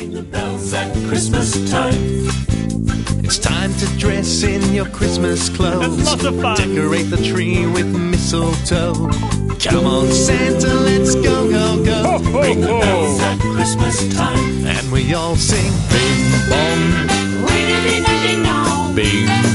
jingle bells at Christmas time. It's time to dress in your Christmas clothes. Lots of fun. Decorate the tree with mistletoe. Come on, Santa, let's go, go, go. Ring the bells at Christmas time. And we all sing bing bong, Ring-a-ding-a-ding-dong. bing